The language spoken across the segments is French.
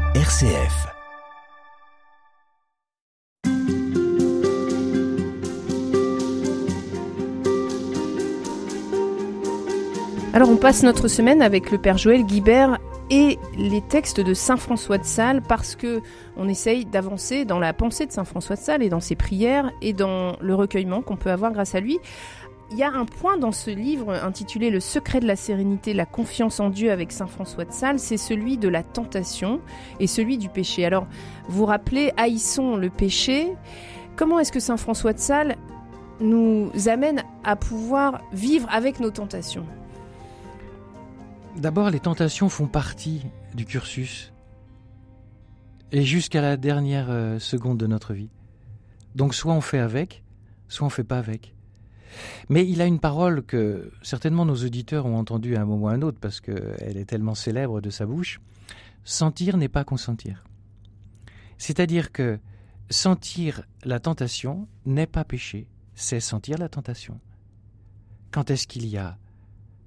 RCF. Alors on passe notre semaine avec le Père Joël Guibert et les textes de Saint François de Sales parce que on essaye d'avancer dans la pensée de Saint François de Sales et dans ses prières et dans le recueillement qu'on peut avoir grâce à lui. Il y a un point dans ce livre intitulé « Le secret de la sérénité, la confiance en Dieu » avec Saint François de Sales, c'est celui de la tentation et celui du péché. Alors, vous vous rappelez, haïssons le péché. Comment est-ce que Saint François de Sales nous amène à pouvoir vivre avec nos tentations ? D'abord, les tentations font partie du cursus et jusqu'à la dernière seconde de notre vie. Donc soit on fait avec, soit on fait pas avec. Mais il a une parole que certainement nos auditeurs ont entendue à un moment ou à un autre parce qu'elle est tellement célèbre de sa bouche. Sentir n'est pas consentir. C'est-à-dire que sentir la tentation n'est pas péché, c'est sentir la tentation. Quand est-ce qu'il y a péché ?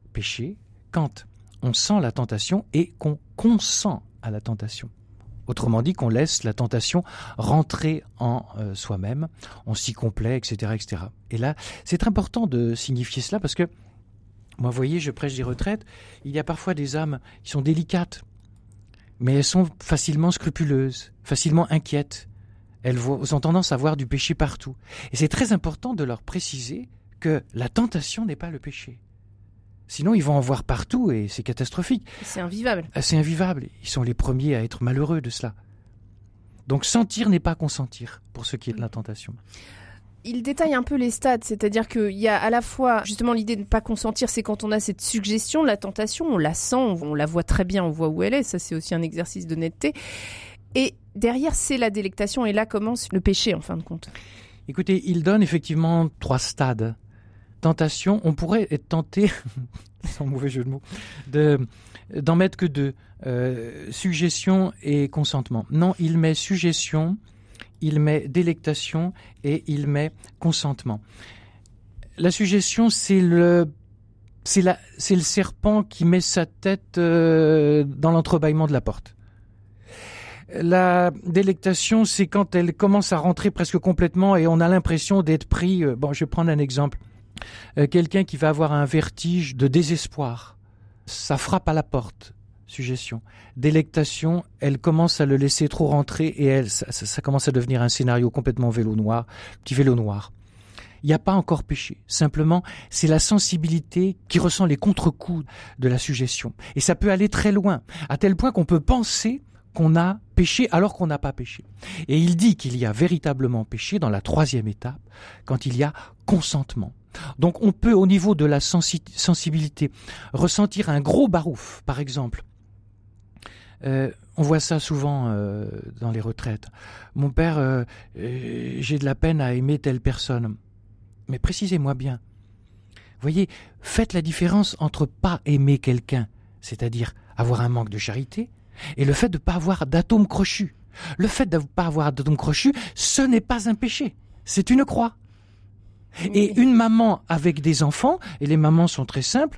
Quand on sent la tentation et qu'on consent à la tentation. Autrement dit, qu'on laisse la tentation rentrer en soi-même, on s'y complaît, etc., etc. Et là, c'est très important de signifier cela parce que, moi, vous voyez, je prêche des retraites, il y a parfois des âmes qui sont délicates, mais elles sont facilement scrupuleuses, facilement inquiètes. Elles ont tendance à voir du péché partout. Et c'est très important de leur préciser que la tentation n'est pas le péché. Sinon, ils vont en voir partout et c'est catastrophique. C'est invivable. C'est invivable. Ils sont les premiers à être malheureux de cela. Donc, sentir n'est pas consentir pour ce qui est de la tentation. Il détaille un peu les stades, c'est-à-dire qu'il y a à la fois, justement, l'idée de ne pas consentir, c'est quand on a cette suggestion, la tentation, on la sent, on la voit très bien, on voit où elle est, ça c'est aussi un exercice d'honnêteté. Et derrière, c'est la délectation et là commence le péché, en fin de compte. Écoutez, il donne effectivement 3 stades. Tentation, on pourrait être tenté, sans mauvais jeu de mots, d'en mettre que 2, suggestion et consentement. Non, il met suggestion, il met délectation et il met consentement. La suggestion, c'est le serpent qui met sa tête dans l'entrebâillement de la porte. La délectation, c'est quand elle commence à rentrer presque complètement et on a l'impression d'être pris. Je vais prendre un exemple. Quelqu'un qui va avoir un vertige de désespoir, ça frappe à la porte, suggestion. Délectation, elle commence à le laisser trop rentrer et ça commence à devenir un scénario complètement petit vélo noir. Il n'y a pas encore péché, simplement c'est la sensibilité qui ressent les contre-coups de la suggestion. Et ça peut aller très loin, à tel point qu'on peut penser qu'on a péché alors qu'on n'a pas péché. Et il dit qu'il y a véritablement péché dans la 3e étape, quand il y a consentement. Donc on peut au niveau de la sensibilité ressentir un gros barouf, par exemple. On voit ça souvent dans les retraites. Mon père, j'ai de la peine à aimer telle personne. Mais précisez-moi bien. Voyez, faites la différence entre pas aimer quelqu'un, c'est-à-dire avoir un manque de charité, et le fait de ne pas avoir d'atome crochu. Le fait de ne pas avoir d'atome crochu, ce n'est pas un péché, c'est une croix. Et une maman avec des enfants, et les mamans sont très simples,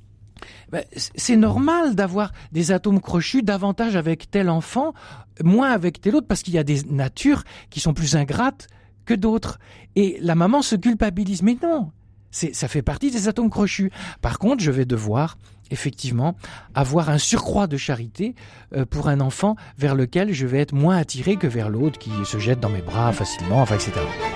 c'est normal d'avoir des atomes crochus davantage avec tel enfant, moins avec tel autre, parce qu'il y a des natures qui sont plus ingrates que d'autres. Et la maman se culpabilise. Mais non, ça fait partie des atomes crochus. Par contre, je vais devoir effectivement avoir un surcroît de charité pour un enfant vers lequel je vais être moins attiré que vers l'autre qui se jette dans mes bras facilement, etc.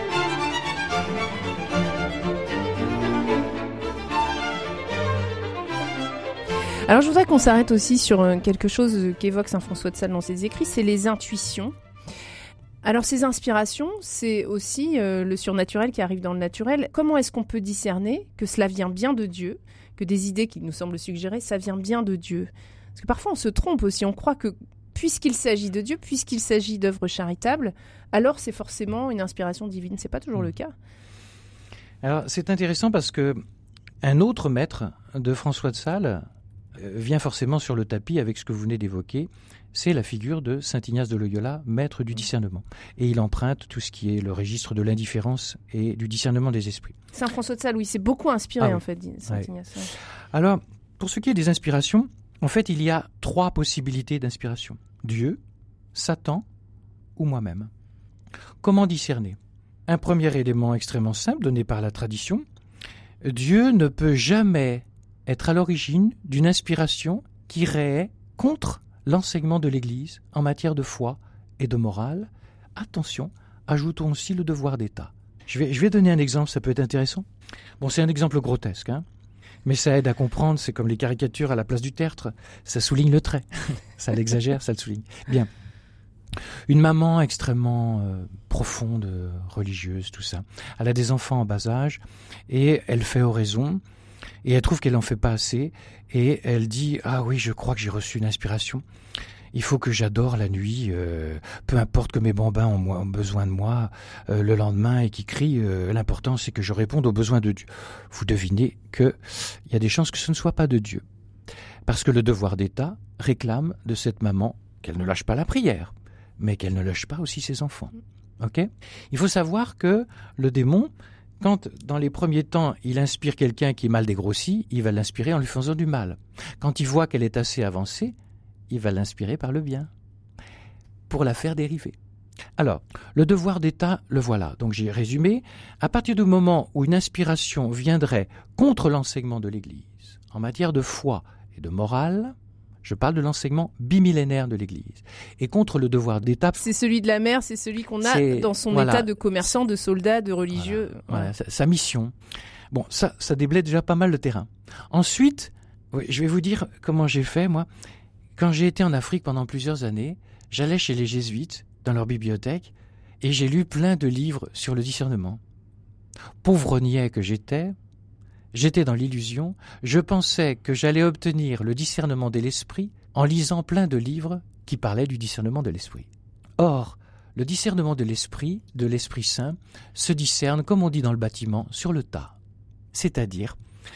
Alors je voudrais qu'on s'arrête aussi sur quelque chose qu'évoque Saint François de Sales dans ses écrits, c'est les intuitions. Alors ces inspirations, c'est aussi le surnaturel qui arrive dans le naturel. Comment est-ce qu'on peut discerner que cela vient bien de Dieu, que des idées qui nous semblent suggérer, ça vient bien de Dieu ? Parce que parfois on se trompe aussi, on croit que puisqu'il s'agit de Dieu, puisqu'il s'agit d'œuvres charitables, alors c'est forcément une inspiration divine. C'est pas toujours le cas. Alors c'est intéressant parce que un autre maître de François de Sales vient forcément sur le tapis avec ce que vous venez d'évoquer, c'est la figure de saint Ignace de Loyola, maître du discernement. Et il emprunte tout ce qui est le registre de l'indifférence et du discernement des esprits. Saint François de Sales, oui, c'est beaucoup inspiré en fait, saint Ignace. Ouais. Alors, pour ce qui est des inspirations, en fait, il y a 3 possibilités d'inspiration. Dieu, Satan ou moi-même. Comment discerner ? Un premier élément extrêmement simple donné par la tradition, Dieu ne peut jamais être à l'origine d'une inspiration qui irait contre l'enseignement de l'Église en matière de foi et de morale. Attention, ajoutons aussi le devoir d'État. Je vais donner un exemple, ça peut être intéressant. Bon, c'est un exemple grotesque, mais ça aide à comprendre, c'est comme les caricatures à la place du tertre, ça souligne le trait. Ça l'exagère, ça le souligne. Bien. Une maman extrêmement profonde, religieuse, tout ça. Elle a des enfants en bas âge et elle fait oraison et elle trouve qu'elle n'en fait pas assez et elle dit « Ah oui, je crois que j'ai reçu une inspiration. Il faut que j'adore la nuit, peu importe que mes bambins ont besoin de moi le lendemain et qu'ils crient, l'important c'est que je réponde aux besoins de Dieu. » Vous devinez qu'il y a des chances que ce ne soit pas de Dieu. Parce que le devoir d'État réclame de cette maman qu'elle ne lâche pas la prière, mais qu'elle ne lâche pas aussi ses enfants. Okay ? Il faut savoir que le démon, quand dans les premiers temps il inspire quelqu'un qui est mal dégrossi, il va l'inspirer en lui faisant du mal. Quand il voit qu'elle est assez avancée, il va l'inspirer par le bien, pour la faire dériver. Alors, le devoir d'État, le voilà. Donc j'ai résumé. À partir du moment où une inspiration viendrait contre l'enseignement de l'Église, en matière de foi et de morale, je parle de l'enseignement bimillénaire de l'Église, et contre le devoir d'État... C'est celui de la mère, c'est celui qu'on a dans son état de commerçant, de soldat, de religieux. Voilà. Sa mission. Bon, ça déblaye déjà pas mal le terrain. Ensuite, je vais vous dire comment j'ai fait, moi. Quand j'ai été en Afrique pendant plusieurs années, j'allais chez les jésuites, dans leur bibliothèque, et j'ai lu plein de livres sur le discernement. Pauvre niais que j'étais dans l'illusion, je pensais que j'allais obtenir le discernement de l'esprit en lisant plein de livres qui parlaient du discernement de l'esprit. Or, le discernement de l'esprit Saint, se discerne, comme on dit dans le bâtiment, sur le tas. C'est-à-dire,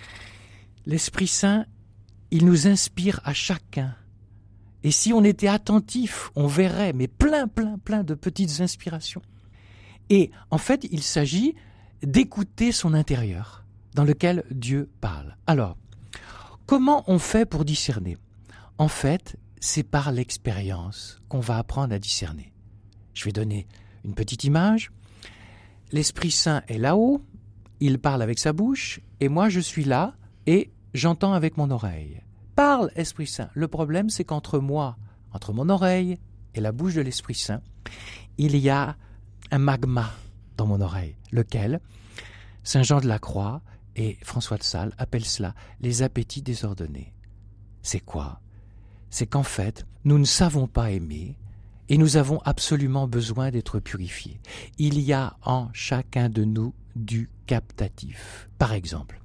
l'Esprit Saint, il nous inspire à chacun. Et si on était attentif, on verrait, mais plein de petites inspirations. Et en fait, il s'agit d'écouter son intérieur, dans lequel Dieu parle. Alors, comment on fait pour discerner ? En fait, c'est par l'expérience qu'on va apprendre à discerner. Je vais donner une petite image. L'Esprit Saint est là-haut, il parle avec sa bouche, et moi je suis là, et j'entends avec mon oreille. Parle, Esprit Saint. Le problème, c'est qu'entre moi, entre mon oreille et la bouche de l'Esprit Saint, il y a un magma dans mon oreille, lequel Saint Jean de la Croix et François de Sales appellent cela les appétits désordonnés. C'est quoi ? C'est qu'en fait, nous ne savons pas aimer et nous avons absolument besoin d'être purifiés. Il y a en chacun de nous du captatif. Par exemple,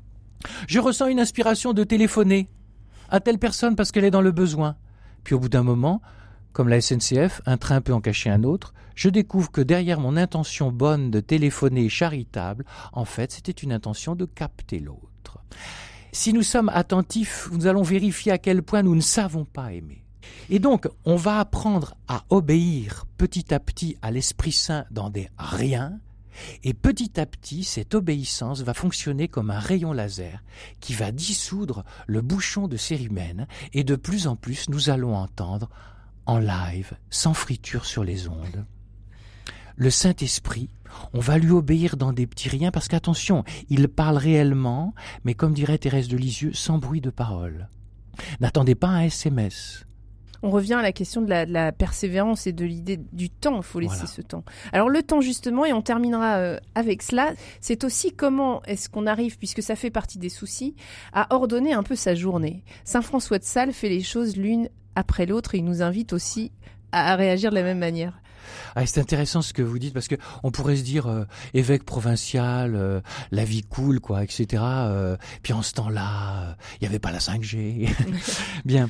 je ressens une inspiration de téléphoner à telle personne parce qu'elle est dans le besoin. Puis au bout d'un moment, comme la SNCF, un train peut en cacher un autre, je découvre que derrière mon intention bonne de téléphoner charitable, en fait, c'était une intention de capter l'autre. Si nous sommes attentifs, nous allons vérifier à quel point nous ne savons pas aimer. Et donc, on va apprendre à obéir petit à petit à l'Esprit Saint dans des riens, et petit à petit, cette obéissance va fonctionner comme un rayon laser qui va dissoudre le bouchon de cérumen, et de plus en plus, nous allons entendre en live, sans friture sur les ondes, le Saint-Esprit. On va lui obéir dans des petits riens parce qu'attention, il parle réellement, mais comme dirait Thérèse de Lisieux, sans bruit de parole. N'attendez pas un SMS. On revient à la question de la persévérance et de l'idée du temps, il faut laisser ce temps. Alors le temps justement, et on terminera avec cela, c'est aussi comment est-ce qu'on arrive, puisque ça fait partie des soucis, à ordonner un peu sa journée. Saint François de Sales fait les choses l'une après l'autre et il nous invite aussi à réagir de la même manière. Ah, c'est intéressant ce que vous dites parce que on pourrait se dire évêque provincial, la vie cool, quoi, etc. Puis en ce temps-là, il n'y avait pas la 5G. Bien.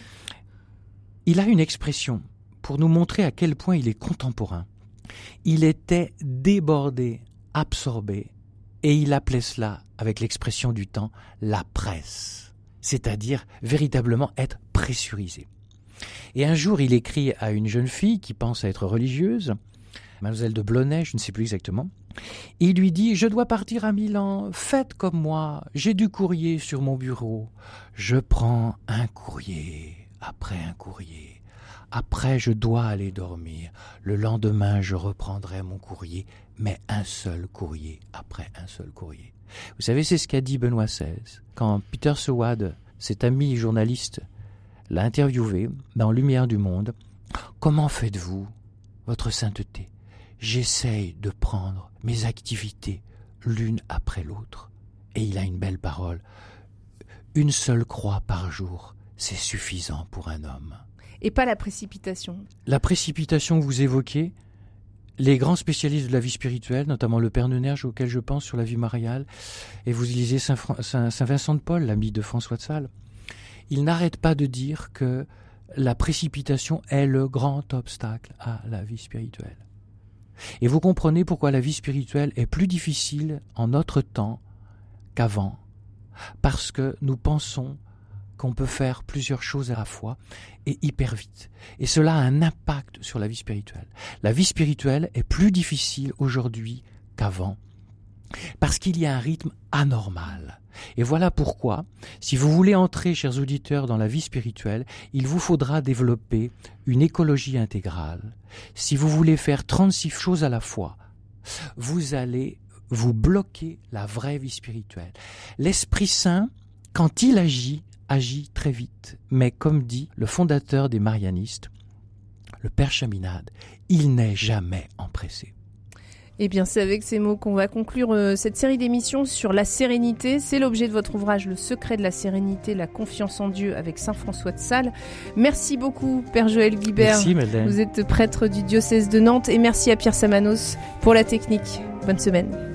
Il a une expression pour nous montrer à quel point il est contemporain. Il était débordé, absorbé, et il appelait cela, avec l'expression du temps, la presse, c'est-à-dire véritablement être pressurisé. Et un jour, il écrit à une jeune fille qui pense à être religieuse, Mademoiselle de Blonay, je ne sais plus exactement. Il lui dit « Je dois partir à Milan, faites comme moi, j'ai du courrier sur mon bureau. Je prends un courrier après un courrier, Après, je dois aller dormir. Le lendemain, je reprendrai mon courrier, mais un seul courrier après un seul courrier. Vous savez, c'est ce qu'a dit Benoît XVI. Quand Peter Seward, cet ami journaliste, l'a interviewé dans Lumière du Monde, « Comment faites-vous, votre sainteté ? J'essaye de prendre mes activités l'une après l'autre. » Et il a une belle parole. « Une seule croix par jour, c'est suffisant pour un homme. » Et pas la précipitation. La précipitation que vous évoquez, les grands spécialistes de la vie spirituelle, notamment le Père Neunerge auquel je pense sur la vie mariale, et vous lisez Saint Vincent de Paul, l'ami de François de Sales, il n'arrête pas de dire que la précipitation est le grand obstacle à la vie spirituelle. Et vous comprenez pourquoi la vie spirituelle est plus difficile en notre temps qu'avant, parce que nous pensons qu'on peut faire plusieurs choses à la fois et hyper vite. Et cela a un impact sur la vie spirituelle. La vie spirituelle est plus difficile aujourd'hui qu'avant parce qu'il y a un rythme anormal. Et voilà pourquoi, si vous voulez entrer, chers auditeurs, dans la vie spirituelle, il vous faudra développer une écologie intégrale. Si vous voulez faire 36 choses à la fois, vous allez vous bloquer la vraie vie spirituelle. L'Esprit Saint, quand il agit très vite. Mais comme dit le fondateur des Marianistes, le Père Chaminade, il n'est jamais empressé. Eh bien, c'est avec ces mots qu'on va conclure cette série d'émissions sur la sérénité. C'est l'objet de votre ouvrage, Le secret de la sérénité, la confiance en Dieu avec Saint François de Sales. Merci beaucoup, Père Joël Guibert. Merci, Madeleine. Vous êtes prêtre du diocèse de Nantes et merci à Pierre Samanos pour la technique. Bonne semaine.